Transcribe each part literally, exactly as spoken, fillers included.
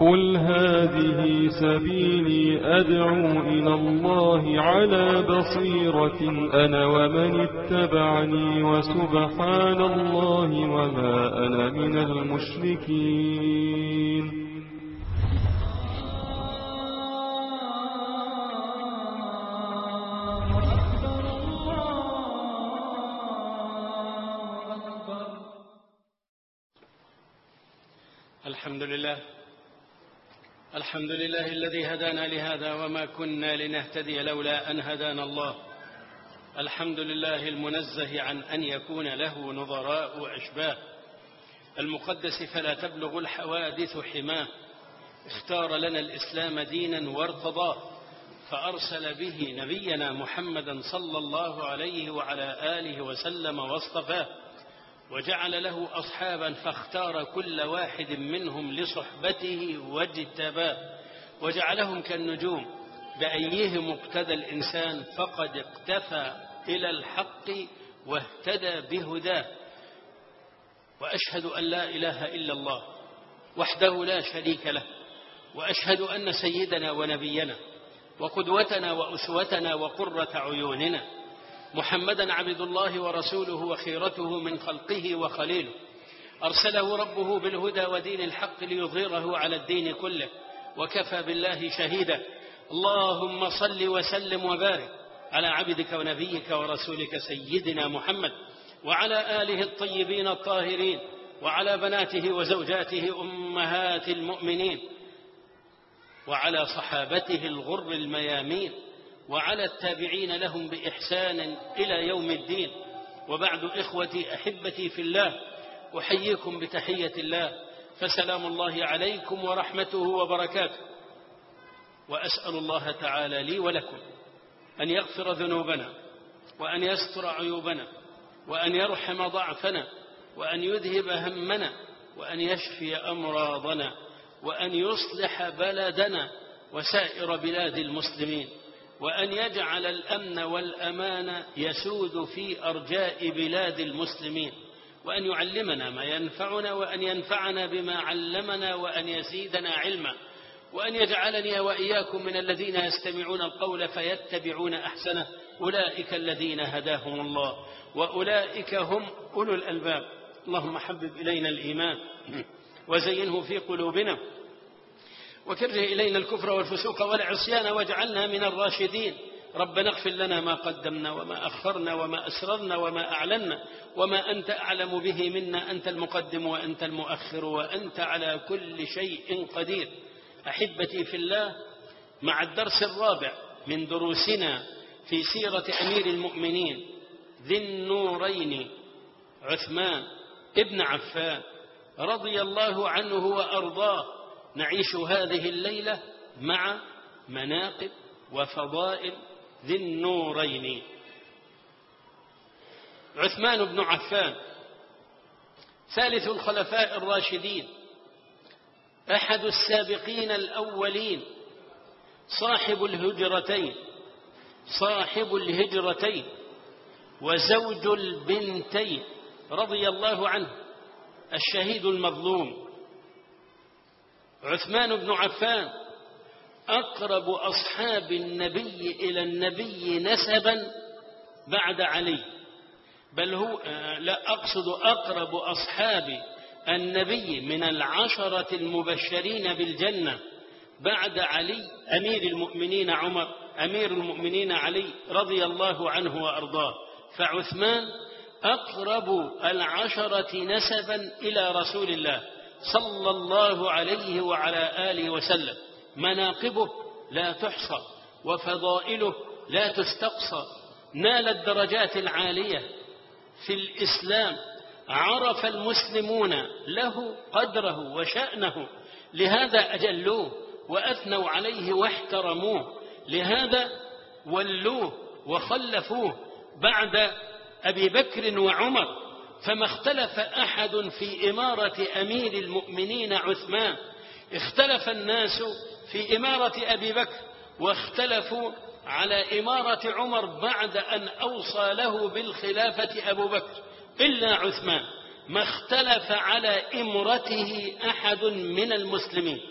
قل هذه سبيلي أدعو إلى الله على بصيرة أنا ومن اتبعني وسبحان الله وما أنا من المشركين. الحمد لله الحمد لله الذي هدانا لهذا وما كنا لنهتدي لولا أن هدانا الله. الحمد لله المنزه عن أن يكون له نظراء وأشباه، المقدس فلا تبلغ الحوادث حماه. اختار لنا الإسلام دينا وارتضاه، فأرسل به نبينا محمدا صلى الله عليه وعلى آله وسلم واصطفاه، وجعل له أصحابا فاختار كل واحد منهم لصحبته واجتباه، وجعلهم كالنجوم بأيهم اقتدى الإنسان فقد اقتفى إلى الحق واهتدى بهداه. وأشهد أن لا إله إلا الله وحده لا شريك له، وأشهد أن سيدنا ونبينا وقدوتنا وأسوتنا وقرة عيوننا محمدا عبد الله ورسوله وخيرته من خلقه وخليله، أرسله ربه بالهدى ودين الحق ليظهره على الدين كله، وكفى بالله شهيدا. اللهم صل وسلم وبارك على عبدك ونبيك ورسولك سيدنا محمد وعلى آله الطيبين الطاهرين، وعلى بناته وزوجاته أمهات المؤمنين، وعلى صحابته الغر الميامين، وعلى التابعين لهم بإحسان إلى يوم الدين. وبعد إخوتي أحبتي في الله، أحييكم بتحية الله، فسلام الله عليكم ورحمته وبركاته. وأسأل الله تعالى لي ولكم أن يغفر ذنوبنا، وأن يستر عيوبنا، وأن يرحم ضعفنا، وأن يذهب همنا، وأن يشفي أمراضنا، وأن يصلح بلدنا وسائر بلاد المسلمين، وأن يجعل الأمن والأمان يسود في أرجاء بلاد المسلمين، وأن يعلمنا ما ينفعنا، وأن ينفعنا بما علمنا، وأن يزيدنا علما، وأن يجعلني وإياكم من الذين يستمعون القول فيتبعون أحسنه، أولئك الذين هداهم الله وأولئك هم أولو الألباب. اللهم حبب إلينا الإيمان وزينه في قلوبنا، وكره إلينا الكفر والفسوق والعصيان، واجعلنا من الراشدين. ربنا اغفر لنا ما قدمنا وما أخرنا وما أسررنا وما أعلنا وما أنت أعلم به منا، أنت المقدم وأنت المؤخر وأنت على كل شيء قدير. أحبتي في الله، مع الدرس الرابع من دروسنا في سيرة أمير المؤمنين ذي النورين عثمان ابن عفان رضي الله عنه وأرضاه، نعيش هذه الليلة مع مناقب وفضائل ذي النورين. عثمان بن عفان ثالث الخلفاء الراشدين، أحد السابقين الأولين، صاحب الهجرتين صاحب الهجرتين وزوج البنتين رضي الله عنه، الشهيد المظلوم. عثمان بن عفان أقرب أصحاب النبي إلى النبي نسبا بعد علي، بل هو لا أقصد أقرب أصحاب النبي من العشرة المبشرين بالجنة بعد علي أمير المؤمنين عمر أمير المؤمنين علي رضي الله عنه وأرضاه. فعثمان أقرب العشرة نسبا إلى رسول الله صلى الله عليه وعلى آله وسلم. مناقبه لا تحصى وفضائله لا تستقصى، نال الدرجات العالية في الإسلام، عرف المسلمون له قدره وشأنه، لهذا أجلوه وأثنوا عليه واحترموه، لهذا ولوه وخلفوه بعد أبي بكر وعمر. فما اختلف أحد في إمارة أمير المؤمنين عثمان، اختلف الناس في إمارة أبي بكر، واختلفوا على إمارة عمر بعد أن أوصى له بالخلافة أبو بكر، إلا عثمان ما اختلف على إمرته أحد من المسلمين.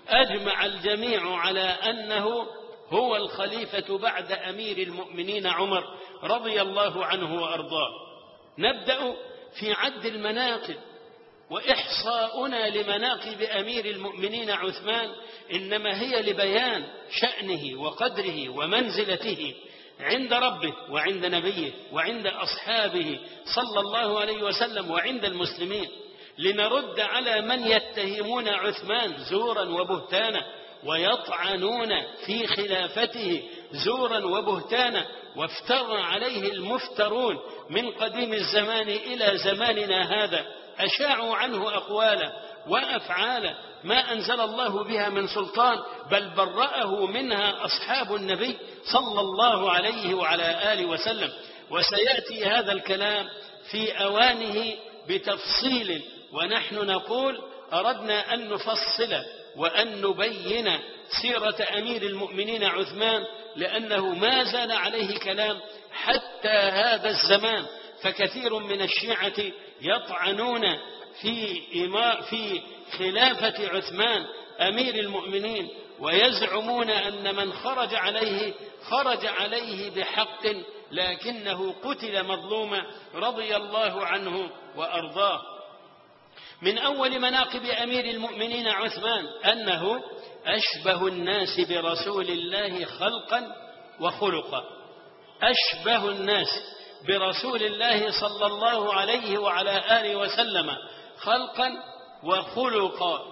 أجمع الجميع على أنه هو الخليفة بعد أمير المؤمنين عمر رضي الله عنه وأرضاه. نبدأ في عد المناقب، وإحصاؤنا لمناقب أمير المؤمنين عثمان إنما هي لبيان شأنه وقدره ومنزلته عند ربه وعند نبيه وعند أصحابه صلى الله عليه وسلم وعند المسلمين، لنرد على من يتهمون عثمان زورا وبهتانا ويطعنون في خلافته زورا وبهتانا، وافترى عليه المفترون من قديم الزمان إلى زماننا هذا، أشاعوا عنه أقوالا وأفعالا ما أنزل الله بها من سلطان، بل برأه منها أصحاب النبي صلى الله عليه وعلى آله وسلم. وسيأتي هذا الكلام في أوانه بتفصيل، ونحن نقول أردنا أن نفصل وأن نبين سيرة أمير المؤمنين عثمان، لأنه ما زال عليه كلام حتى هذا الزمان. فكثير من الشيعة يطعنون في في خلافة عثمان أمير المؤمنين، ويزعمون أن من خرج عليه خرج عليه بحق، لكنه قتل مظلوما رضي الله عنه وأرضاه. من أول مناقب أمير المؤمنين عثمان أنه أشبه الناس برسول الله خلقا وخلقا. أشبه الناس برسول الله صلى الله عليه وعلى آله وسلم خلقا وخلقا.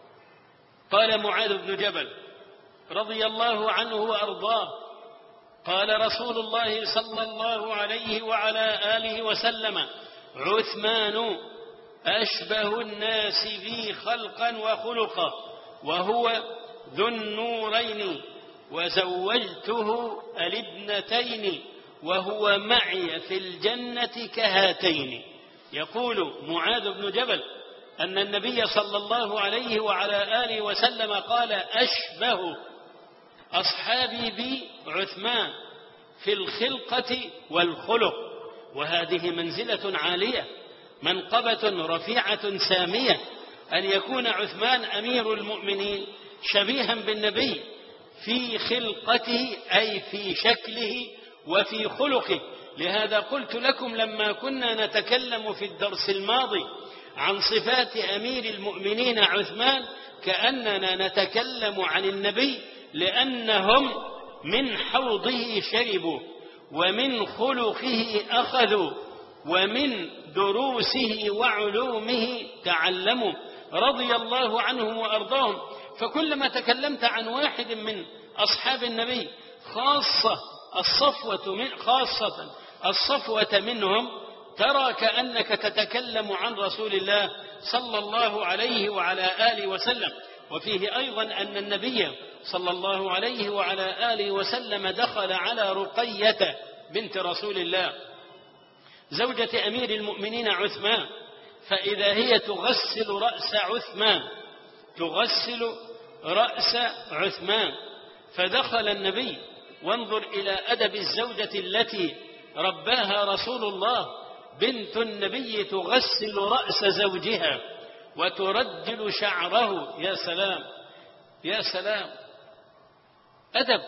قال معاذ بن جبل رضي الله عنه وأرضاه قال رسول الله صلى الله عليه وعلى آله وسلم: عثمان أشبه الناس بي خلقا وخلقا، وهو ذو النورين، وزوجته الابنتين، وهو معي في الجنة كهاتين. يقول معاذ بن جبل أن النبي صلى الله عليه وعلى آله وسلم قال: أشبه أصحابي بي عثمان في الخلقة والخلق. وهذه منزلة عالية، منقبة رفيعة سامية، أن يكون عثمان أمير المؤمنين شبيها بالنبي في خلقته أي في شكله وفي خلقه. لهذا قلت لكم لما كنا نتكلم في الدرس الماضي عن صفات أمير المؤمنين عثمان كأننا نتكلم عن النبي، لأنهم من حوضه شربوا ومن خلقه أخذوا ومن دروسه وعلومه تعلموا رضي الله عنهم وأرضاهم. فكلما تكلمت عن واحد من أصحاب النبي خاصة الصفوة من خاصة الصفوة منهم ترى كأنك تتكلم عن رسول الله صلى الله عليه وعلى آله وسلم. وفيه أيضا أن النبي صلى الله عليه وعلى آله وسلم دخل على رقية بنت رسول الله زوجة أمير المؤمنين عثمان، فإذا هي تغسل رأس عثمان تغسل رأس عثمان فدخل النبي. وانظر إلى أدب الزوجة التي رباها رسول الله، بنت النبي تغسل رأس زوجها وترجل شعره. يا سلام يا سلام، أدب.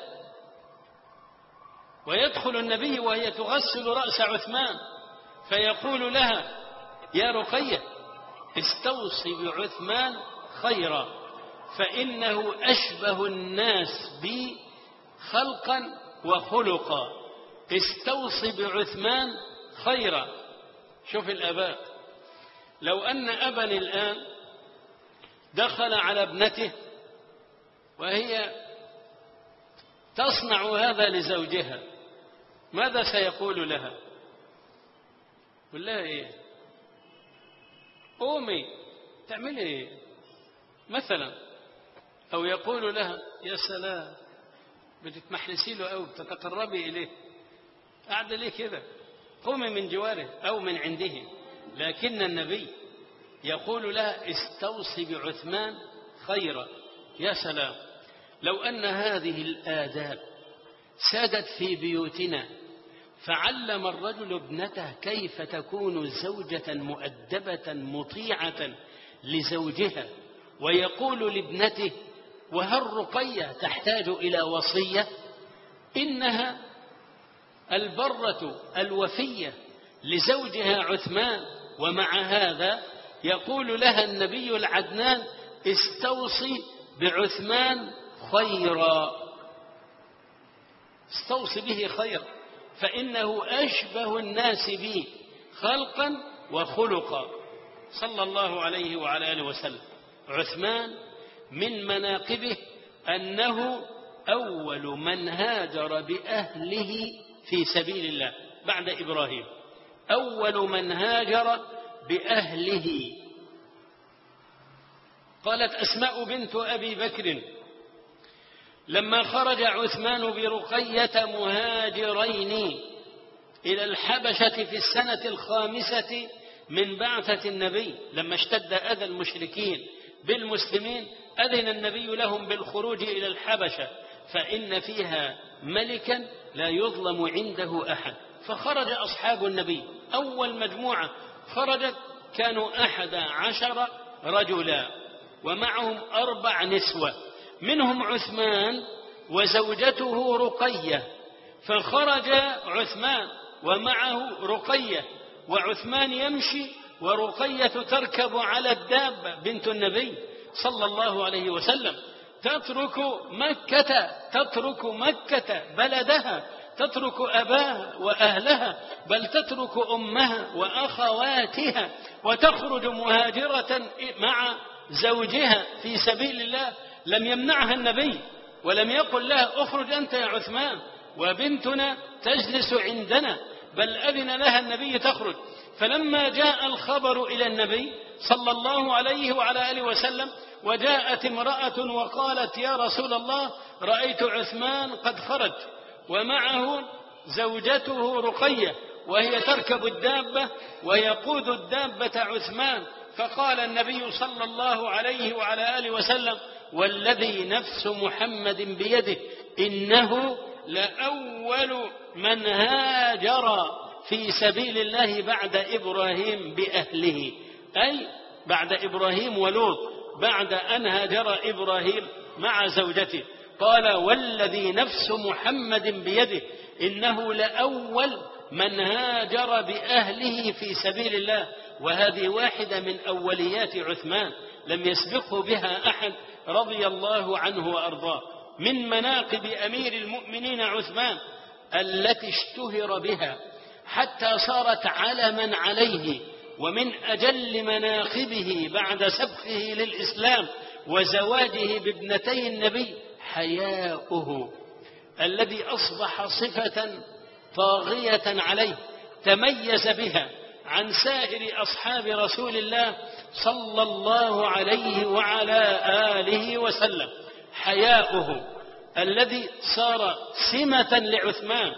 ويدخل النبي وهي تغسل رأس عثمان فيقول لها: يا رقية استوصي بعثمان خيرا، فإنه أشبه الناس بي خلقا وخلقا. استوصي بعثمان خيرا. شوف الآباء، لو أن أبا الآن دخل على ابنته وهي تصنع هذا لزوجها، ماذا سيقول لها؟ يقول لها إيه؟ قومي تعملي إيه مثلا؟ أو يقول لها: يا سلام بتتمحلسي له أو تتقربي إليه، قاعدة ليه كده؟ قومي من جواره أو من عنده. لكن النبي يقول لها: استوصي بعثمان خيرا. يا سلام، لو أن هذه الآداب سادت في بيوتنا، فعلم الرجل ابنته كيف تكون زوجة مؤدبة مطيعة لزوجها، ويقول لابنته: وهل رقية تحتاج إلى وصية؟ إنها البرة الوفية لزوجها عثمان، ومع هذا يقول لها النبي العدنان: استوصي بعثمان خيرا، استوصي به خيرا، فإنه أشبه الناس بي خلقا وخلقا، صلى الله عليه وعلى آله وسلم. عثمان من مناقبه أنه أول من هاجر بأهله في سبيل الله بعد إبراهيم، أول من هاجر بأهله. قالت أسماء بنت أبي بكر: لما خرج عثمان برقية مهاجرين إلى الحبشة في السنة الخامسة من بعثة النبي، لما اشتد أذى المشركين بالمسلمين أذن النبي لهم بالخروج إلى الحبشة، فإن فيها ملكا لا يظلم عنده أحد. فخرج أصحاب النبي، أول مجموعة خرجت كانوا أحد عشر رجلا ومعهم أربع نسوة، منهم عثمان وزوجته رقية. فخرج عثمان ومعه رقية، وعثمان يمشي ورقية تركب على الدابة بنت النبي صلى الله عليه وسلم، تترك مكة تترك مكة بلدها، تترك أباها وأهلها، بل تترك أمها وأخواتها، وتخرج مهاجرة مع زوجها في سبيل الله. لم يمنعها النبي ولم يقل لها: اخرج أنت يا عثمان وبنتنا تجلس عندنا، بل أذن لها النبي تخرج. فلما جاء الخبر إلى النبي صلى الله عليه وعلى آله وسلم، وجاءت امرأة وقالت: يا رسول الله، رأيت عثمان قد خرج ومعه زوجته رقية وهي تركب الدابة ويقود الدابة عثمان. فقال النبي صلى الله عليه وعلى آله وسلم: والذي نفس محمد بيده إنه لأول من هاجر في سبيل الله بعد إبراهيم بأهله، أي بعد إبراهيم ولوط، بعد أن هاجر إبراهيم مع زوجته. قال: والذي نفس محمد بيده إنه لأول من هاجر بأهله في سبيل الله. وهذه واحدة من أوليات عثمان لم يسبقه بها أحد رضي الله عنه وأرضاه. من مناقب أمير المؤمنين عثمان التي اشتهر بها حتى صارت علما عليه، ومن أجل مناقبه بعد سبقه للإسلام وزواجه بابنتي النبي حياؤه الذي أصبح صفة طاغية عليه، تميز بها عن سائر أصحاب رسول الله صلى الله عليه وعلى آله وسلم. حياؤه الذي صار سمة لعثمان،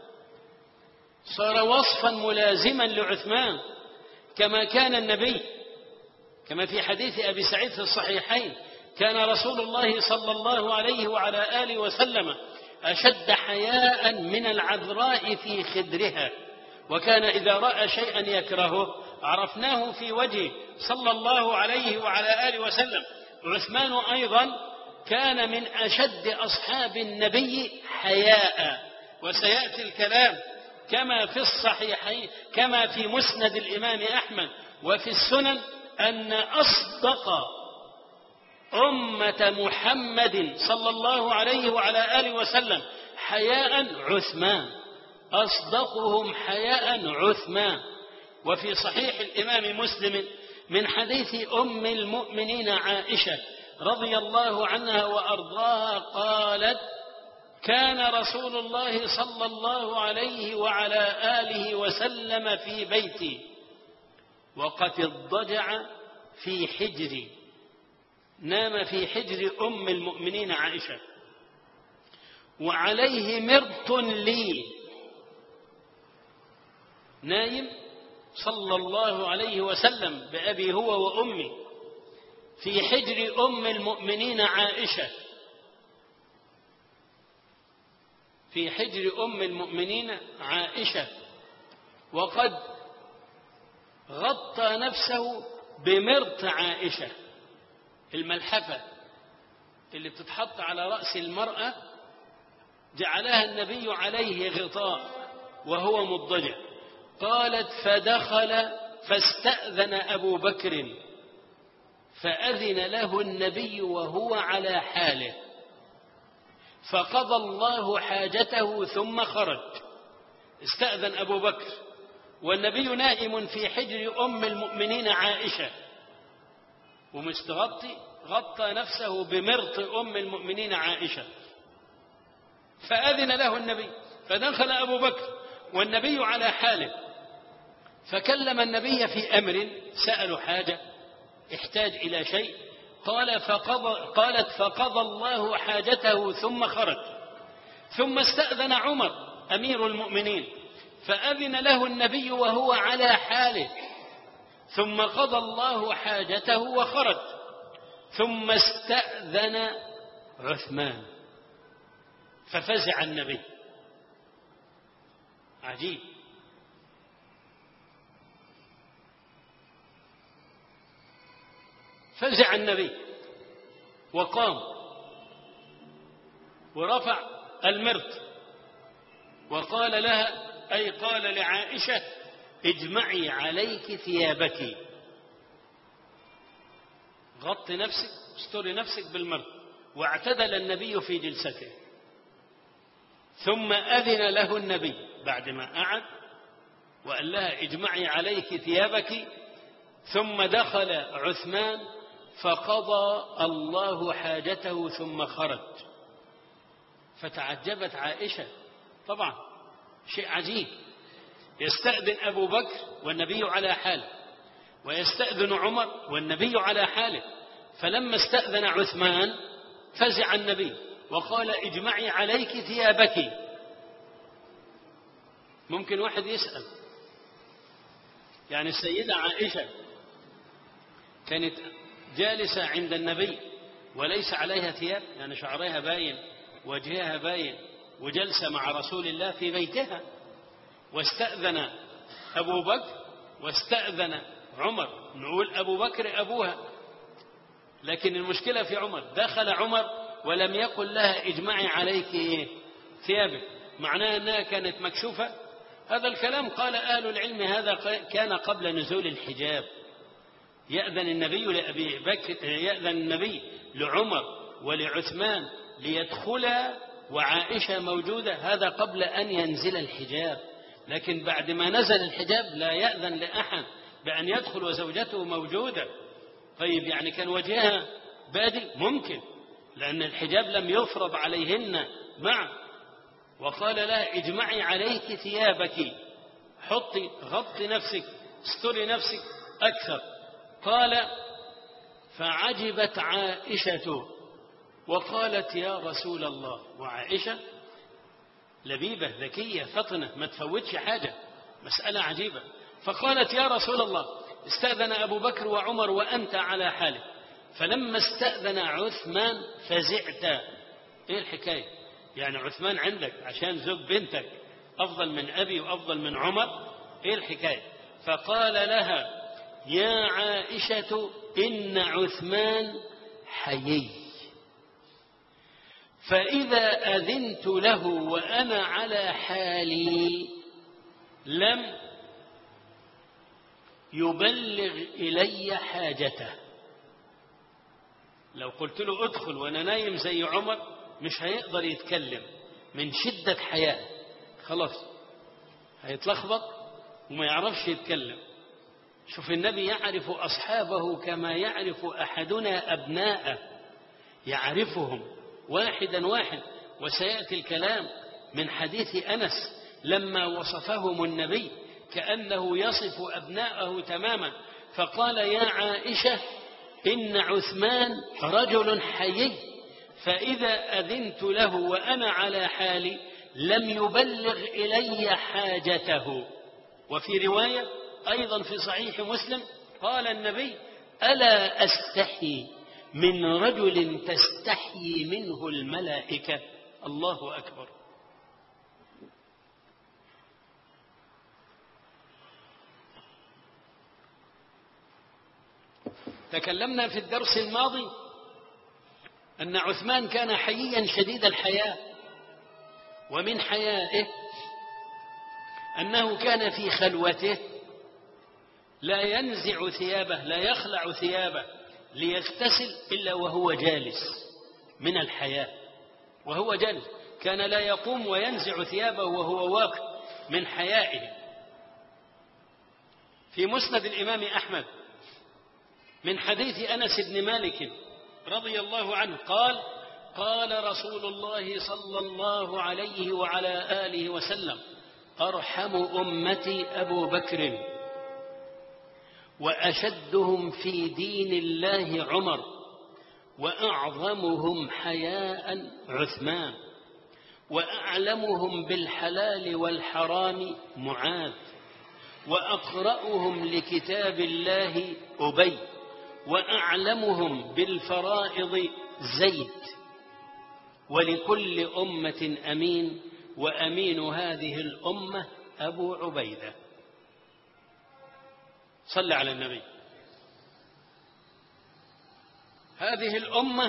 صار وصفا ملازما لعثمان، كما كان النبي، كما في حديث أبي سعيد في الصحيحين: كان رسول الله صلى الله عليه وعلى آله وسلم أشد حياء من العذراء في خدرها، وكان إذا رأى شيئا يكرهه عرفناه في وجهه صلى الله عليه وعلى آله وسلم. عثمان أيضا كان من أشد أصحاب النبي حياء، وسيأتي الكلام كما في الصحيحين كما في مسند الإمام أحمد وفي السنن أن أصدق أمة محمد صلى الله عليه وعلى آله وسلم حياء عثمان، أصدقهم حياء عثمان. وفي صحيح الإمام مسلم من حديث أم المؤمنين عائشة رضي الله عنها وأرضاها قالت: كان رسول الله صلى الله عليه وعلى آله وسلم في بيتي وقد اضطجع في حجري، نام في حجر أم المؤمنين عائشة، وعليه مرط لي، نايم صلى الله عليه وسلم بأبي هو وأمي في حجر أم المؤمنين عائشة، في حجر أم المؤمنين عائشة، وقد غطى نفسه بمرط عائشة، الملحفة اللي بتتحط على رأس المرأة جعلها النبي عليه غطاء وهو مضطجع. قالت فدخل فاستأذن أبو بكر فأذن له النبي وهو على حاله فقضى الله حاجته ثم خرج. استأذن أبو بكر والنبي نائم في حجر أم المؤمنين عائشة ومستغطي، غطى نفسه بمرط أم المؤمنين عائشة، فأذن له النبي فدخل أبو بكر والنبي على حاله فكلم النبي في أمر، سأل حاجة، احتاج إلى شيء، قال فقضى قالت فقضى الله حاجته ثم خرج. ثم استأذن عمر أمير المؤمنين فأذن له النبي وهو على حاله ثم قضى الله حاجته وخرج. ثم استأذن عثمان ففزع النبي. عجيب. فزع النبي وقام ورفع المرط وقال لها، أي قال لعائشة: اجمعي عليك ثيابك، غط نفسك، استري نفسك بالمرط. واعتدل النبي في جلسته. ثم أذن له النبي بعد ما قعد وقال لها اجمعي عليك ثيابك. ثم دخل عثمان فقضى الله حاجته ثم خرج. فتعجبت عائشة، طبعا شيء عجيب، يستأذن أبو بكر والنبي على حاله، ويستأذن عمر والنبي على حاله. فلما استأذن عثمان فزع النبي وقال اجمعي عليك ثيابك. ممكن واحد يسأل، يعني السيدة عائشة كانت جالسة عند النبي وليس عليها ثياب، يعني شعرها باين، وجهها باين، وجلسة مع رسول الله في بيتها، واستأذن أبو بكر واستأذن عمر، نقول أبو بكر أبوها، لكن المشكلة في عمر. دخل عمر ولم يقل لها اجمعي عليك ثيابك، معناه أنها كانت مكشوفة. هذا الكلام قال أهل العلم هذا كان قبل نزول الحجاب. يأذن النبي لأبي بكر، يأذن النبي لعمر ولعثمان ليدخلا وعائشة موجودة، هذا قبل أن ينزل الحجاب. لكن بعد ما نزل الحجاب لا يأذن لأحد بأن يدخل وزوجته موجودة. طيب يعني كان وجهها بادي؟ ممكن، لأن الحجاب لم يفرض عليهن معه. وقال لها اجمعي عليك ثيابك، حطي غطي نفسك، استري نفسك أكثر. قال فعجبت عائشة وقالت يا رسول الله. وعائشة لبيبة ذكية فطنة ما تفوتش حاجة، مسألة عجيبة. فقالت يا رسول الله استأذن أبو بكر وعمر وأنت على حالك. فلما استأذن عثمان فزعت. إيه الحكاية؟ يعني عثمان عندك عشان زوج بنتك أفضل من أبي وأفضل من عمر؟ إيه الحكاية؟ فقال لها يا عائشة إن عثمان حيي، فإذا أذنت له وأنا على حالي لم يبلغ إلي حاجته. لو قلت له ادخل وأنا نايم زي عمر مش هيقدر يتكلم من شدة حياء، خلاص هيتلخبط وما يعرفش يتكلم. شوف النبي يعرف أصحابه كما يعرف أحدنا أبناءه، يعرفهم واحدا واحد. وسيأتي الكلام من حديث أنس لما وصفهم النبي كأنه يصف أبناءه تماما، فقال يا عائشة إن عثمان رجل حيي، فإذا أذنت له وأنا على حالي لم يبلغ إلي حاجته. وفي رواية أيضا في صحيح مسلم قال النبي ألا أستحي من رجل تستحيي منه الملائكة. الله أكبر. تكلمنا في الدرس الماضي أن عثمان كان حييا شديد الحياء، ومن حيائه أنه كان في خلوته لا ينزع ثيابه، لا يخلع ثيابه ليغتسل إلا وهو جالس من الحياء. وهو جالس كان لا يقوم وينزع ثيابه وهو واقف من حيائه. في مسند الإمام أحمد من حديث أنس بن مالك رضي الله عنه قال: قال رسول الله صلى الله عليه وعلى آله وسلم: أرحم أمتي أبو بكر، وأشدهم في دين الله عمر، وأعظمهم حياء عثمان، وأعلمهم بالحلال والحرام معاذ، وأقرأهم لكتاب الله أبي، وأعلمهم بالفرائض زيد. ولكل أمة أمين، وأمين هذه الأمة أبو عبيدة. صل على النبي. هذه الأمة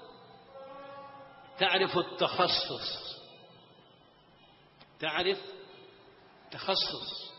تعرف التخصص، تعرف تخصص.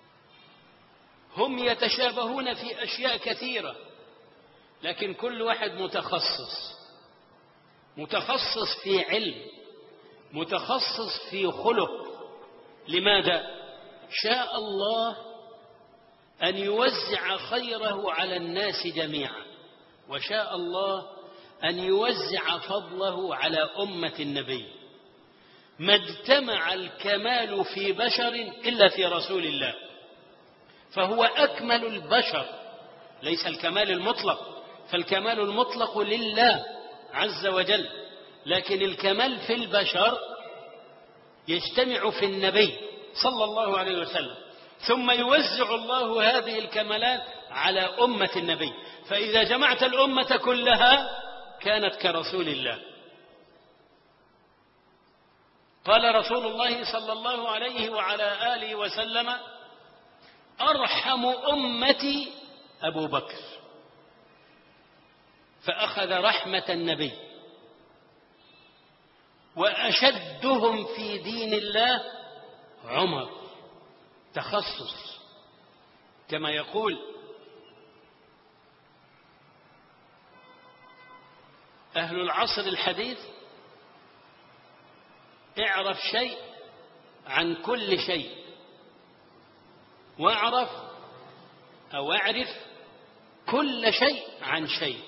هم يتشابهون في أشياء كثيرة، لكن كل واحد متخصص، متخصص في علم، متخصص في خلق. لماذا؟ شاء الله أن يوزع خيره على الناس جميعا، وشاء الله أن يوزع فضله على أمة النبي. ما اجتمع الكمال في بشر إلا في رسول الله، فهو أكمل البشر، ليس الكمال المطلق، فالكمال المطلق لله عز وجل، لكن الكمال في البشر يجتمع في النبي صلى الله عليه وسلم، ثم يوزع الله هذه الكمالات على أمة النبي. فإذا جمعت الأمة كلها كانت كرسول الله. قال رسول الله صلى الله عليه وعلى آله وسلم: أرحم أمتي أبو بكر، فأخذ رحمة النبي. وأشدهم في دين الله عمر، تخصص. كما يقول أهل العصر الحديث: اعرف شيء عن كل شيء، واعرف أو اعرف كل شيء عن شيء.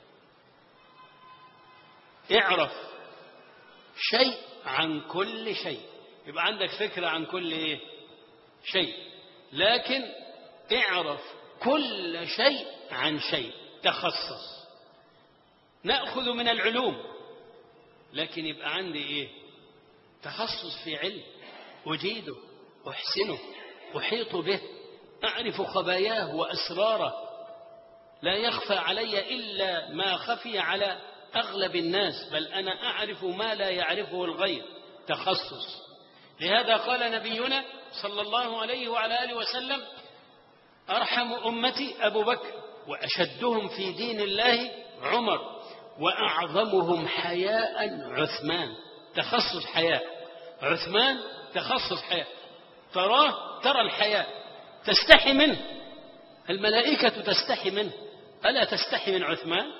اعرف شيء عن كل شيء، يبقى عندك فكرة عن كل إيه؟ شيء، لكن اعرف كل شيء عن شيء، تخصص. نأخذ من العلوم، لكن يبقى عندي إيه؟ تخصص في علم، أجيده، أحسنه، أحيط به، أعرف خباياه وأسراره، لا يخفى علي إلا ما خفي على أغلب الناس، بل أنا أعرف ما لا يعرفه الغير، تخصص. لهذا قال نبينا صلى الله عليه وعلى آله وسلم: أرحم أمتي أبو بكر، وأشدهم في دين الله عمر، وأعظمهم حياء عثمان. تخصص حياء. عثمان تخصص حياء، تراه ترى الحياء، تستحي منه، الملائكة تستحي منه، ألا تستحي من عثمان؟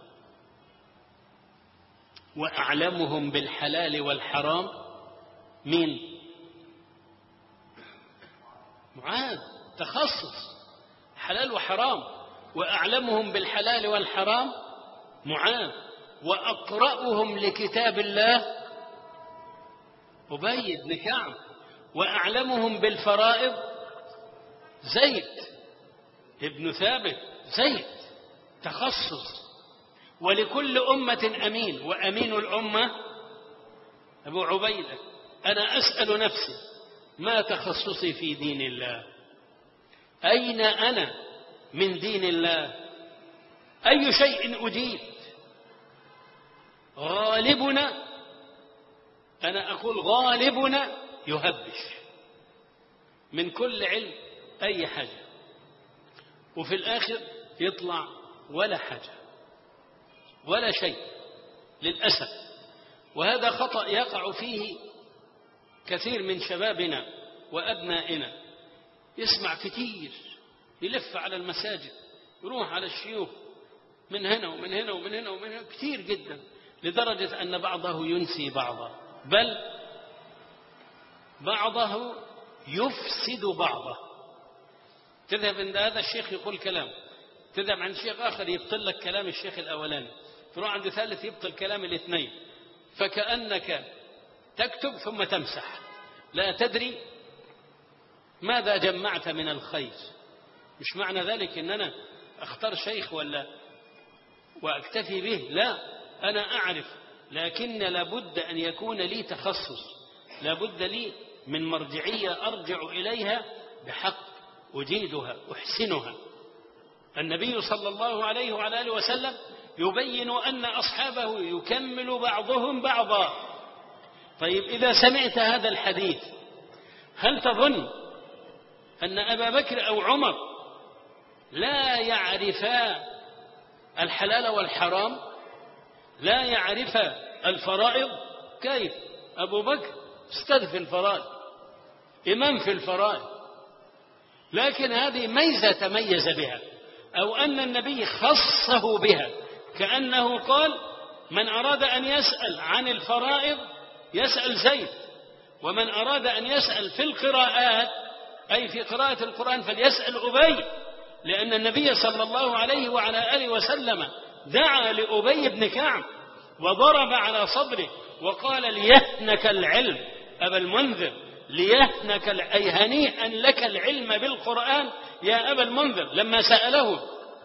وأعلمهم بالحلال والحرام مين؟ معاذ، تخصص حلال وحرام. وأعلمهم بالحلال والحرام معاذ. وأقرأهم لكتاب الله أبي بن كعب. وأعلمهم بالفرائض زيد ابن ثابت. زيد، تخصص. ولكل أمة أمين، وأمين الأمة أبو عبيدة. أنا أسأل نفسي: ما تخصصي في دين الله؟ أين أنا من دين الله؟ أي شيء أجيب؟ غالبنا، أنا أقول غالبنا يهبش من كل علم أي حاجة، وفي الآخر يطلع ولا حاجة ولا شيء. للأسف. وهذا خطأ يقع فيه كثير من شبابنا وأبنائنا، يسمع كتير، يلف على المساجد، يروح على الشيوخ من هنا ومن هنا ومن هنا ومن هنا كتير جدا، لدرجة أن بعضه ينسي بعضه، بل بعضه يفسد بعضه. تذهب عند هذا الشيخ يقول كلام، تذهب عند شيخ آخر يبطل لك كلام الشيخ الأولاني، تروح عند ثالث يبطل كلام الاثنين، فكأنك تكتب ثم تمسح، لا تدري ماذا جمعت من الخير. مش معنى ذلك أن أنا أختار شيخ ولا وأكتفي به، لا، أنا أعرف، لكن لابد أن يكون لي تخصص، لابد لي من مرجعية أرجع إليها بحق، أجيدها، أحسنها. النبي صلى الله عليه وعلى آله وسلم يبين أن أصحابه يكمل بعضهم بعضا. طيب إذا سمعت هذا الحديث هل تظن أن أبا بكر أو عمر لا يعرفا الحلال والحرام، لا يعرفا الفرائض؟ كيف؟ أبو بكر استاذ في الفرائض، إمام في الفرائض، لكن هذه ميزة تميز بها، أو أن النبي خصه بها، كأنه قال من أراد أن يسأل عن الفرائض يسأل زيد، ومن أراد أن يسأل في القراءات أي في قراءة القرآن فليسأل أبي، لأن النبي صلى الله عليه وعلى آله وسلم دعا لأبي بن كعب وضرب على صدره وقال ليهنك العلم أبا المنذر، ليهنك أي هنيئا لك العلم بالقرآن يا أبا المنذر. لما سأله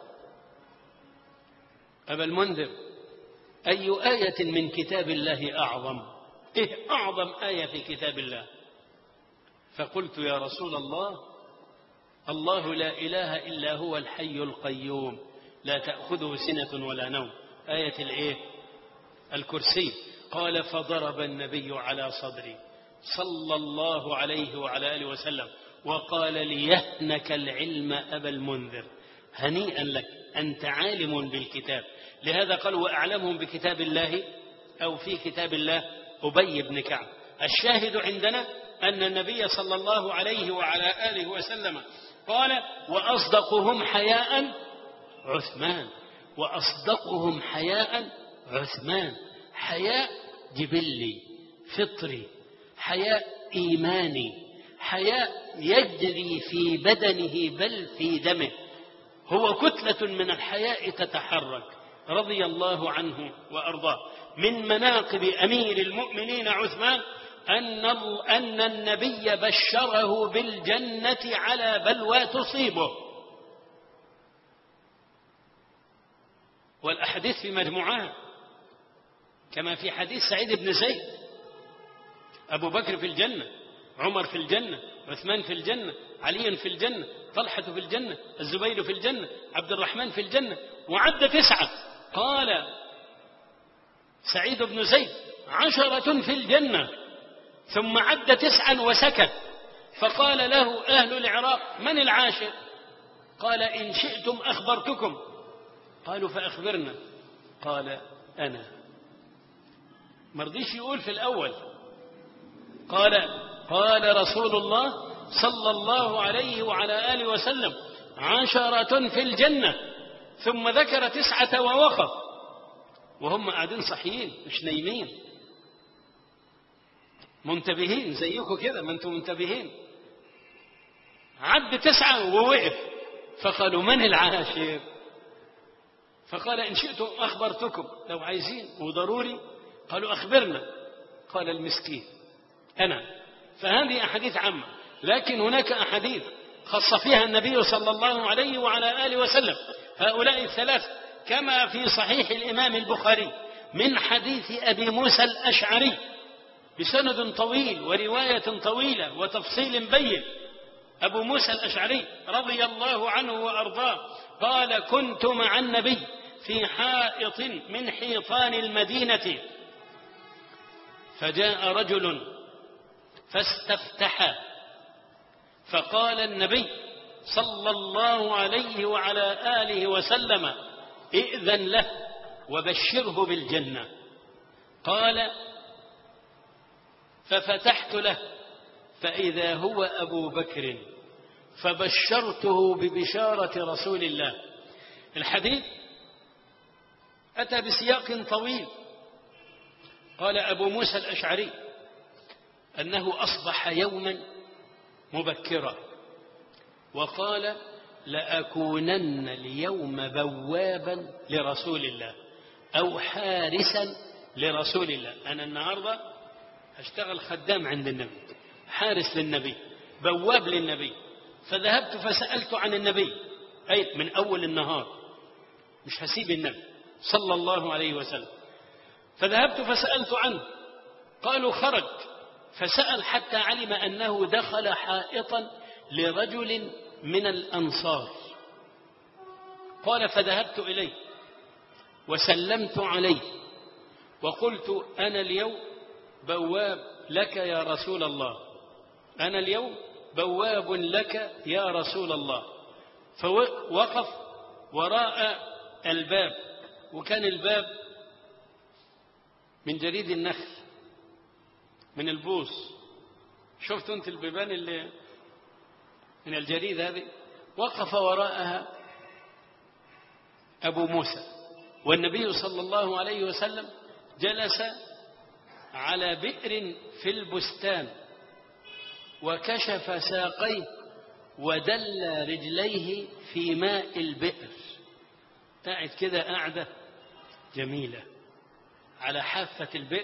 أبا المنذر أي آية من كتاب الله أعظم، إيه أعظم آية في كتاب الله؟ فقلت يا رسول الله الله لا إله إلا هو الحي القيوم لا تأخذه سنة ولا نوم، آية الإيه؟ الكرسي. قال فضرب النبي على صدري صلى الله عليه وعلى آله وسلم وقال ليهنك العلم أبا المنذر، هنيئا لك أنت عالم بالكتاب. لهذا قال وأعلمهم بكتاب الله أو في كتاب الله أبي بن كعب. الشاهد عندنا أن النبي صلى الله عليه وعلى آله وسلم قال وأصدقهم حياء عثمان، وأصدقهم حياء عثمان. حياء جبلي فطري، حياء إيماني، حياء يجري في بدنه بل في دمه، هو كتلة من الحياء تتحرك رضي الله عنه وأرضاه. من مناقب أمير المؤمنين عثمان أن أن النبي بشره بالجنة على بلوى تصيبه، والأحاديث في مجموعها كما في حديث سعيد بن زيد، أبو بكر في الجنة، عمر في الجنة، عثمان في الجنة، علي في الجنة، طلحة في الجنة، الزبير في الجنة، عبد الرحمن في الجنة، وعد تسعة. قال سعيد بن زيد عشرة في الجنة، ثم عد تسعا وسكت، فقال له أهل العراق من العاشر؟ قال إن شئتم أخبرتكم. قالوا فأخبرنا. قال أنا. مرضيش يقول في الأول. قال قال رسول الله صلى الله عليه وعلى آله وسلم عشرة في الجنة، ثم ذكر تسعة ووقف، وهم قاعدين صحيين مش نايمين، منتبهين زيكم كده، ما انتم منتبهين. عد تسعة ووقف، فقالوا من العاشر؟ فقال إن شئتم أخبرتكم، لو عايزين وضروري. قالوا أخبرنا. قال المسكين أنا. فهذه أحاديث عامة، لكن هناك أحاديث خص فيها النبي صلى الله عليه وعلى آله وسلم هؤلاء الثلاث، كما في صحيح الإمام البخاري من حديث أبي موسى الأشعري بسند طويل ورواية طويلة وتفصيل بين. أبو موسى الأشعري رضي الله عنه وأرضاه قال كنت مع النبي في حائط من حيطان المدينة، فجاء رجل فاستفتح، فقال النبي صلى الله عليه وعلى آله وسلم ائذن له وبشره بالجنة. قال ففتحت له فإذا هو أبو بكر فبشرته ببشارة رسول الله. الحديث أتى بسياق طويل. قال أبو موسى الأشعري أنه أصبح يوما مبكرا وقال لأكونن اليوم بوابا لرسول الله أو حارسا لرسول الله. أنا النهاردة هشتغل خدام عند النبي، حارس للنبي، بواب للنبي. فذهبت فسألت عن النبي، أي من أول النهار، مش هسيب النبي صلى الله عليه وسلم. فذهبت فسألت عنه، قالوا خرج، فسأل حتى علم أنه دخل حائطا لرجل من الأنصار. قال فذهبت إليه وسلمت عليه وقلت أنا اليوم بواب لك يا رسول الله، أنا اليوم بواب لك يا رسول الله. فوقف وراء الباب، وكان الباب من جريد النخل من البوص. شفتوا انت البيبان اللي من الجريد هذه؟ وقف وراءها أبو موسى، والنبي صلى الله عليه وسلم جلس على بئر في البستان وكشف ساقيه ودل رجليه في ماء البئر. قاعد كده قاعدة جميلة على حافة البئر،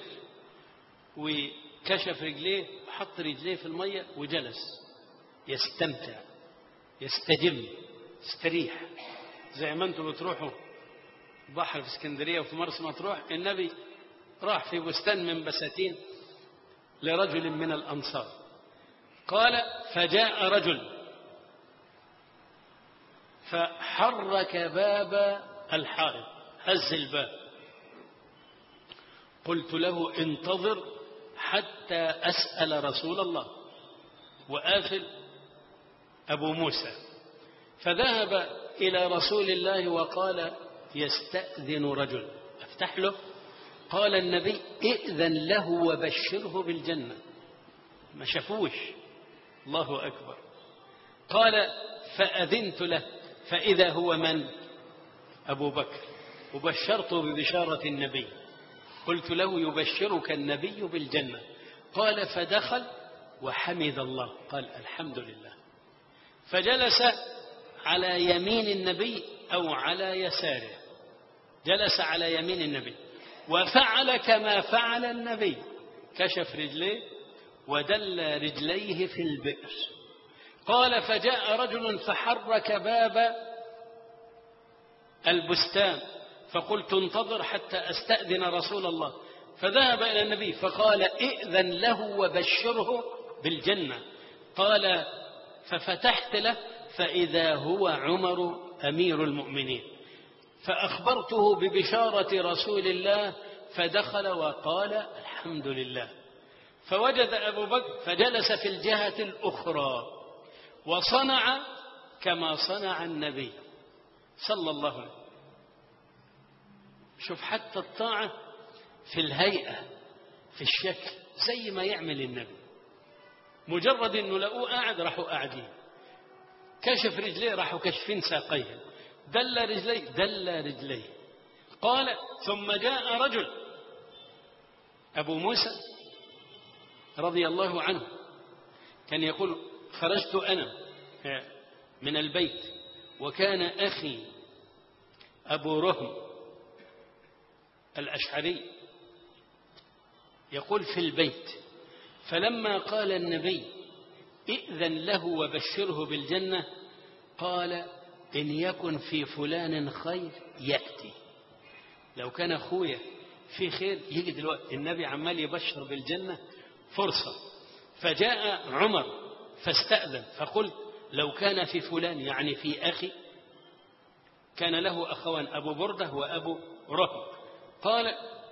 وكشف رجليه وحط رجليه في المية وجلس يستمتع يستجم يستريح. زي ما انتم بتروحوا بحر في اسكندرية وفي مرسى مطروح، النبي راح في بستان من بساتين لرجل من الأنصار. قال فجاء رجل فحرك باب الحائط، هز الباب. قلت له انتظر حتى أسأل رسول الله وآخل أبو موسى. فذهب إلى رسول الله وقال يستأذن رجل، افتح له. قال النبي ائذن له وبشره بالجنة. ما شافوش، الله أكبر. قال فأذنت له فإذا هو من؟ أبو بكر، وبشرته ببشارة النبي. قلت له يبشرك النبي بالجنة. قال فدخل وحمد الله، قال الحمد لله. فجلس على يمين النبي أو على يساره، جلس على يمين النبي وفعل كما فعل النبي، كشف رجليه ودل رجليه في البئر. قال فجاء رجل فحرك باب البستان فقلت انتظر حتى أستأذن رسول الله. فذهب إلى النبي فقال ائذن له وبشره بالجنة. قال ففتحت له فإذا هو عمر أمير المؤمنين، فأخبرته ببشارة رسول الله فدخل وقال الحمد لله. فوجد أبو بكر فجلس في الجهة الأخرى وصنع كما صنع النبي صلى الله عليه وسلم. شوف حتى الطاعة في الهيئة في الشكل زي ما يعمل النبي. مجرد أنه لقوه قاعد راحوا قاعدين، كشف رجليه راحوا كشفين ساقيه، دل رجليه دل رجليه. قال ثم جاء رجل أبو موسى رضي الله عنه كان يقول خرجت أنا من البيت وكان أخي أبو رهم الأشعري يقول في البيت، فلما قال النبي ائذن له وبشره بالجنة قال إن يكن في فلان خير يأتي. لو كان أخويا في خير يجي دلوقتي. النبي عمال يبشر بالجنة فرصة. فجاء عمر فاستأذن فقلت لو كان في فلان، يعني في أخي، كان له أخوان أبو بردة وأبو رهم. قال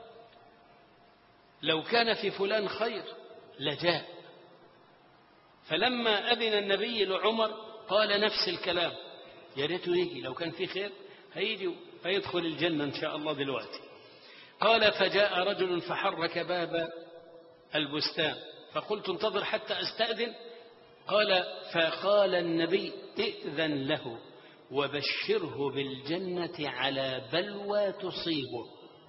لو كان في فلان خير لجاء. فلما أذن النبي لعمر قال نفس الكلام، يا ريته يجي، لو كان في خير هيجي هيدخل الجنة إن شاء الله دلوقتي. قال فجاء رجل فحرك باب البستان فقلت انتظر حتى أستأذن. قال فقال النبي ائذن له وبشره بالجنة على بلوى تصيبه.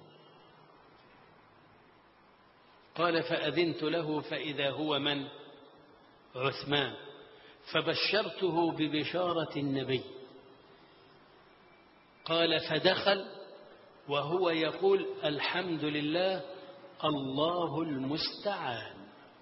قال فأذنت له فإذا هو من؟ عثمان. فبشرته ببشارة النبي. قال فدخل وهو يقول الحمد لله الله المستعان.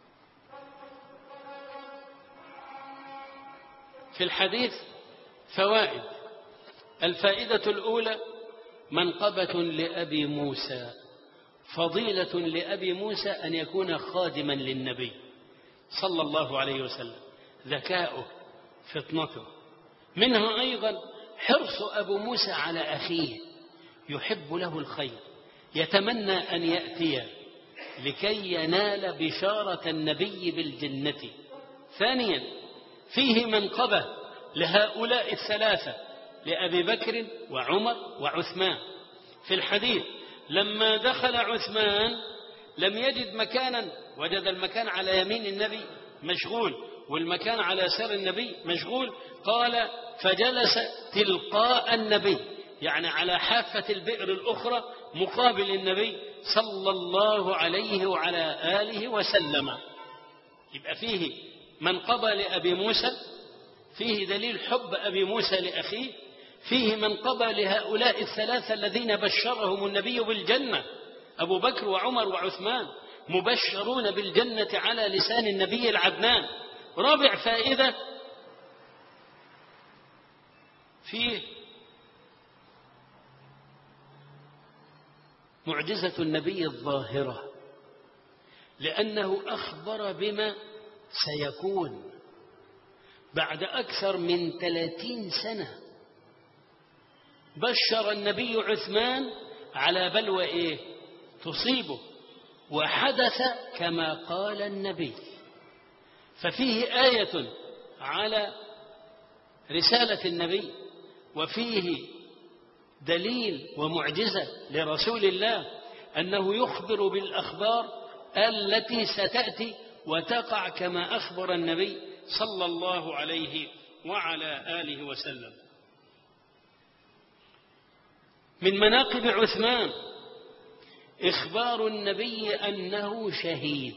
في الحديث فوائد. الفائدة الأولى منقبة لأبي موسى، فضيلة لأبي موسى أن يكون خادما للنبي صلى الله عليه وسلم، ذكاؤه فطنته. منها أيضا حرص أبو موسى على أخيه، يحب له الخير، يتمنى أن يأتي لكي ينال بشارة النبي بالجنة. ثانيا فيه منقبة لهؤلاء الثلاثة، لأبي بكر وعمر وعثمان. في الحديث لما دخل عثمان لم يجد مكانا، وجد المكان على يمين النبي مشغول والمكان على يسار النبي مشغول. قال فجلس تلقاء النبي، يعني على حافة البئر الأخرى مقابل النبي صلى الله عليه وعلى آله وسلم. يبقى فيه منقبة لأبي موسى، فيه دليل حب أبي موسى لأخيه، فيه منقبة لهؤلاء الثلاثة الذين بشرهم النبي بالجنة، أبو بكر وعمر وعثمان مبشرون بالجنة على لسان النبي العدنان. رابع فائدة فيه معجزة النبي الظاهرة، لأنه أخبر بما سيكون بعد أكثر من ثلاثين سنة. بشر النبي عثمان على بلوى إيه؟ تصيبه، وحدث كما قال النبي. ففيه آية على رسالة النبي، وفيه دليل ومعجزة لرسول الله أنه يخبر بالأخبار التي ستأتي وتقع كما أخبر النبي صلى الله عليه وعلى آله وسلم. من مناقب عثمان إخبار النبي أنه شهيد،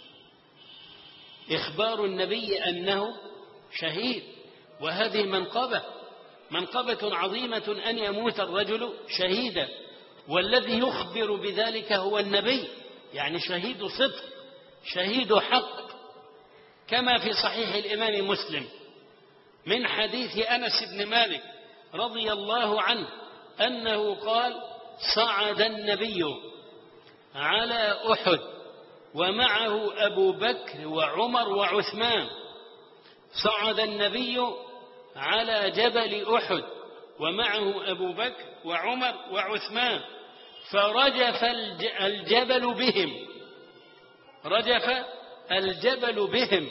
إخبار النبي أنه شهيد، وهذه منقبة منقبة عظيمة أن يموت الرجل شهيدا، والذي يخبر بذلك هو النبي، يعني شهيد صدق شهيد حق. كما في صحيح الإمام مسلم من حديث أنس بن مالك رضي الله عنه أنه قال صعد النبي على أحد ومعه أبو بكر وعمر وعثمان. صعد النبي على جبل أحد ومعه أبو بكر وعمر وعثمان، فرجف الجبل بهم، رجف الجبل بهم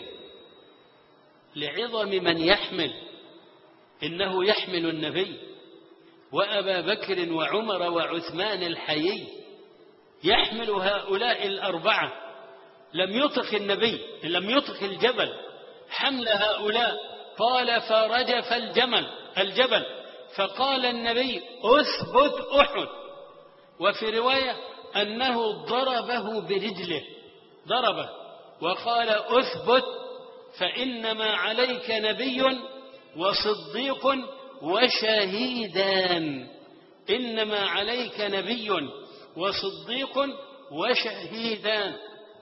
لعظم من يحمل، إنه يحمل النبي وأبا بكر وعمر وعثمان الحيي، يحمل هؤلاء الأربعة. لم يطق النبي، لم يطق الجبل حمل هؤلاء. قال فرجف الجمل الجبل، فقال النبي أثبت أحد. وفي رواية أنه ضربه برجله، ضربه وقال أثبت فإنما عليك نبي وصديق وشهيدان، إنما عليك نبي وصديق وشهيدان.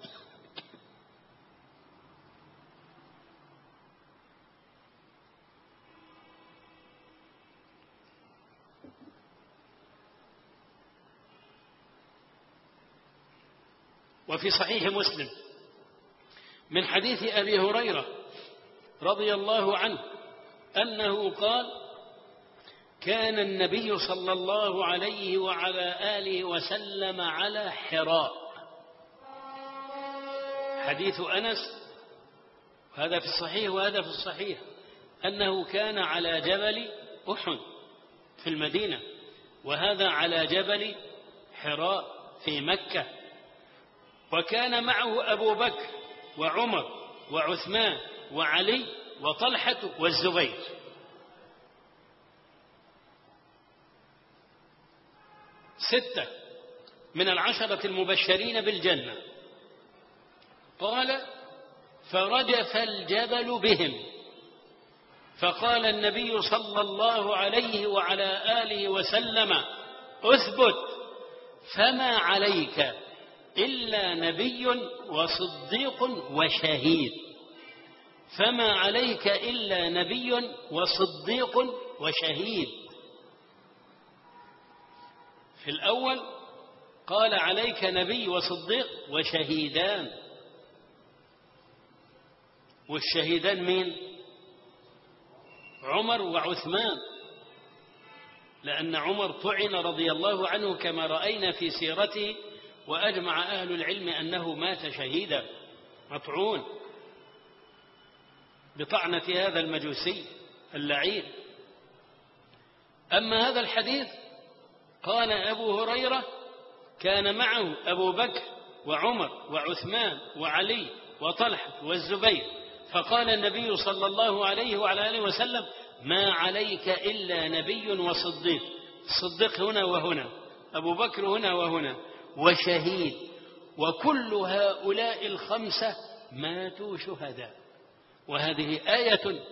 وفي صحيح مسلم من حديث أبي هريرة رضي الله عنه أنه قال كان النبي صلى الله عليه وعلى آله وسلم على حراء. حديث أنس هذا في الصحيح وهذا في الصحيح، أنه كان على جبل أحد في المدينة، وهذا على جبل حراء في مكة، وكان معه أبو بكر وعمر وعثمان وعلي وطلحة والزبير. ستة من العشرة المبشرين بالجنة. قال: فرجف الجبل بهم، فقال النبي صلى الله عليه وعلى آله وسلم: أثبت، فما عليك إلا نبي وصديق وشهيد. فما عليك إلا نبي وصديق وشهيد. في الأول قال: عليك نبي وصديق وشهيدان. والشهيدان مين؟ عمر وعثمان، لأن عمر طعن رضي الله عنه كما رأينا في سيرته، وأجمع أهل العلم أنه مات شهيدا مطعون بطعنة هذا المجوسي اللعين. أما هذا الحديث قال أبو هريرة: كان معه أبو بكر وعمر وعثمان وعلي وطلحة والزبير، فقال النبي صلى الله عليه وعلى آله وسلم: ما عليك إلا نبي وصديق. الصديق هنا وهنا، أبو بكر هنا وهنا، وشهيد. وكل هؤلاء الخمسة ماتوا شهداء. وهذه آية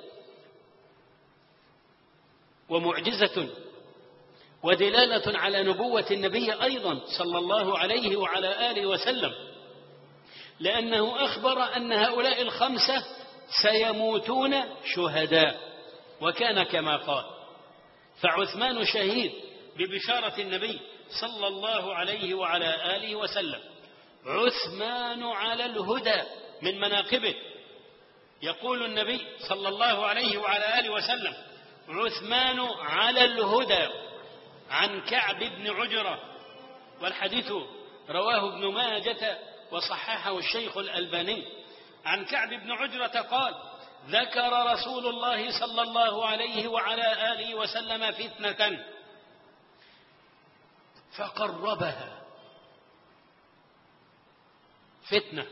ومعجزة ودلالة على نبوة النبي أيضا صلى الله عليه وعلى آله وسلم، لأنه أخبر أن هؤلاء الخمسة سيموتون شهداء، وكان كما قال. فعثمان شهيد ببشارة النبي صلى الله عليه وعلى آله وسلم. عثمان على الهدى من مناقبه. يقول النبي صلى الله عليه وعلى آله وسلم: عثمان على الهدى، عن كعب بن عجرة. والحديث رواه ابن ماجة وصححه الشيخ الألباني. عن كعب بن عجرة قال: ذكر رسول الله صلى الله عليه وعلى آله وسلم فتنة فقربها. فتنة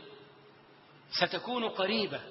ستكون قريبة،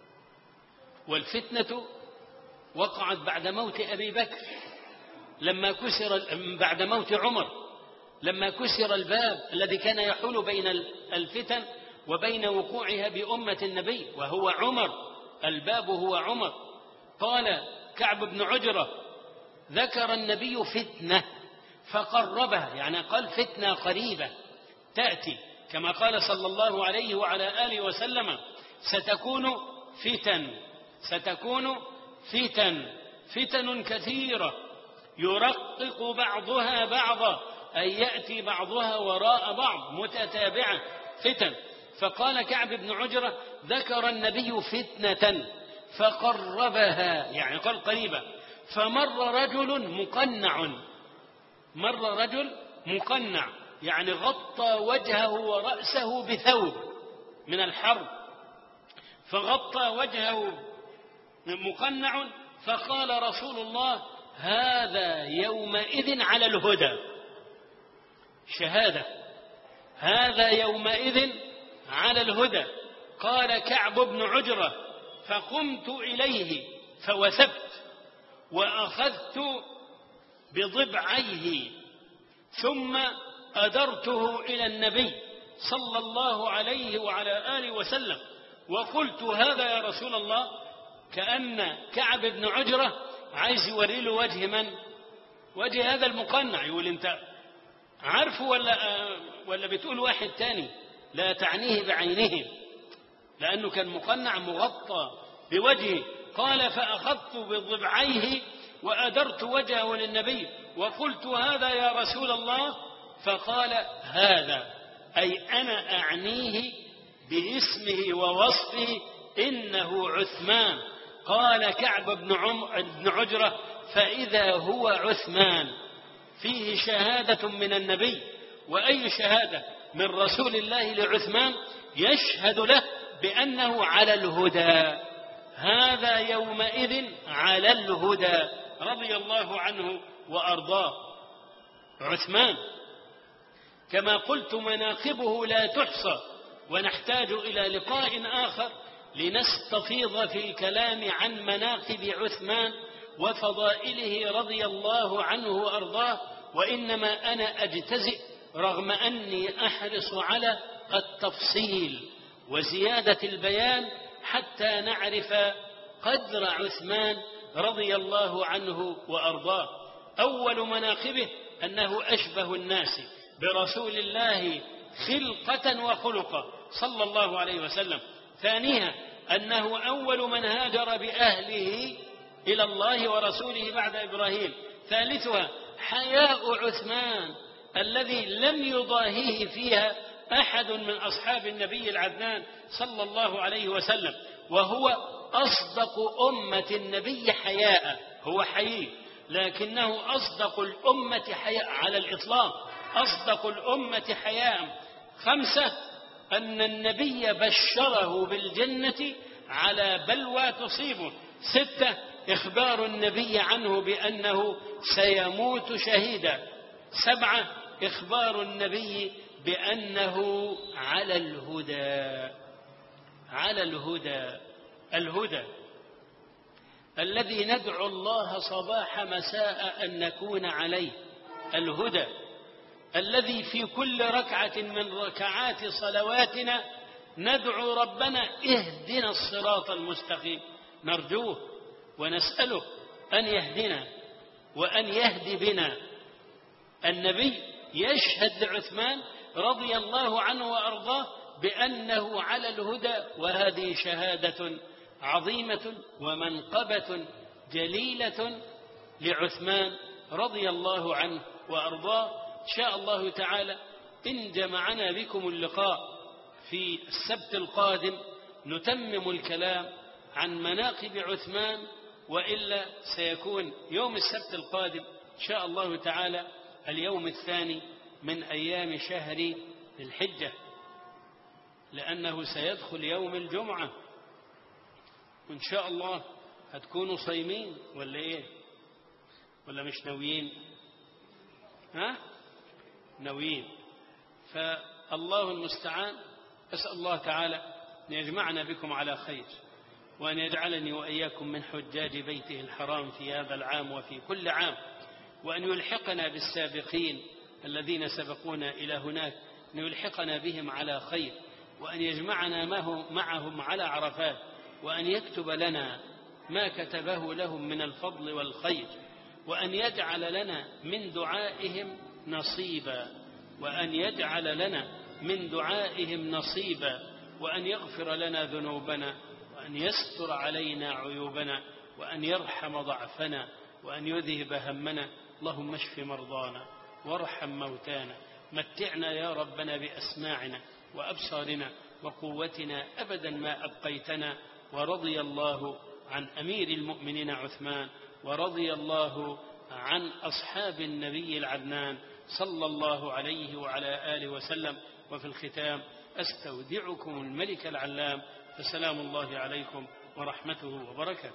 والفتنة وقعت بعد موت أبي بكر، لما كسر بعد موت عمر، لما كسر الباب الذي كان يحول بين الفتن وبين وقوعها بأمة النبي، وهو عمر. الباب هو عمر. قال كعب بن عجرة: ذكر النبي فتنة فقربها، يعني قال فتنة قريبة تأتي، كما قال صلى الله عليه وعلى آله وسلم: ستكون فتن، ستكون فتن فتن كثيرة يرقق بعضها بعضا، أي يأتي بعضها وراء بعض متتابعة فتن. فقال كعب بن عجرة: ذكر النبي فتنة فقربها، يعني قال قريبة. فمر رجل مقنع، مر رجل مقنع يعني غطى وجهه ورأسه بثوب من الحرب، فغطى وجهه مقنع، فقال رسول الله: هذا يومئذ على الهدى. شهادة: هذا يومئذ على الهدى. قال كعب بن عجرة: فقمت إليه فوثبت وأخذت بضبعيه، ثم أدرته إلى النبي صلى الله عليه وعلى آله وسلم وقلت: هذا يا رسول الله. كأن كعب بن عجرة عايز يوري له وجه من؟ وجه هذا المقنع. يقول: انت عارفه ولا ولا بتقول واحد تاني لا تعنيه بعينه، لأنه كان مقنع مغطى بوجهه. قال: فأخذت بضبعيه وأدرت وجهه للنبي وقلت: هذا يا رسول الله. فقال: هذا، أي أنا أعنيه باسمه ووصفه، إنه عثمان. قال كعب بن عجرة: فإذا هو عثمان. فيه شهادة من النبي، وأي شهادة من رسول الله لعثمان يشهد له بأنه على الهدى. هذا يومئذ على الهدى، رضي الله عنه وأرضاه. عثمان كما قلت مناقبه لا تحصى، ونحتاج إلى لقاء آخر لنستفيض في الكلام عن مناقب عثمان وفضائله رضي الله عنه وأرضاه، وإنما أنا أجتزئ رغم أني أحرص على التفصيل وزيادة البيان حتى نعرف قدر عثمان رضي الله عنه وأرضاه. أول مناقبه أنه أشبه الناس برسول الله خلقة وخلقا صلى الله عليه وسلم. ثانيها أنه أول من هاجر بأهله إلى الله ورسوله بعد إبراهيم. ثالثها حياء عثمان الذي لم يضاهيه فيها أحد من أصحاب النبي العدنان صلى الله عليه وسلم، وهو أصدق أمة النبي حياء. هو حيي لكنه أصدق الأمة حياء على الإطلاق، أصدق الأمة حياء. خمسة أن النبي بشره بالجنة على بلوى تصيبه. ستة إخبار النبي عنه بأنه سيموت شهيدا. سبعة إخبار النبي بأنه على الهدى، على الهدى، الهدى الذي ندعو الله صباح مساء أن نكون عليه، الهدى الذي في كل ركعة من ركعات صلواتنا ندعو ربنا اهدنا الصراط المستقيم، نرجوه ونسأله أن يهدنا وأن يهدي بنا. النبي يشهد لعثمان رضي الله عنه وأرضاه بأنه على الهدى، وهذه شهادة عظيمة ومنقبة جليلة لعثمان رضي الله عنه وأرضاه. إن شاء الله تعالى إن جمعنا بكم اللقاء في السبت القادم نتمم الكلام عن مناقب عثمان، وإلا سيكون يوم السبت القادم إن شاء الله تعالى اليوم الثاني من أيام شهر الحجة، لأنه سيدخل يوم الجمعة، وإن شاء الله هتكونوا صايمين ولا إيه؟ ولا مش ناويين؟ ها؟ ناويين. فالله المستعان. أسأل الله تعالى أن يجمعنا بكم على خير، وأن يجعلني وإياكم من حجاج بيته الحرام في هذا العام وفي كل عام، وأن يلحقنا بالسابقين الذين سبقونا إلى هناك، أن يلحقنا بهم على خير، وأن يجمعنا معهم على عرفات، وأن يكتب لنا ما كتبه لهم من الفضل والخير، وأن يجعل لنا من دعائهم نصيبا، وأن يجعل لنا من دعائهم نصيبا، وأن يغفر لنا ذنوبنا، وأن يستر علينا عيوبنا، وأن يرحم ضعفنا، وأن يذهب همنا. اللهم اشف مرضانا وارحم موتانا، متعنا يا ربنا بأسماعنا وأبصارنا وقوتنا أبدا ما أبقيتنا. ورضي الله عن أمير المؤمنين عثمان، ورضي الله عن أصحاب النبي العدنان صلى الله عليه وعلى آله وسلم. وفي الختام أستودعكم الملك العلام، فسلام الله عليكم ورحمته وبركاته.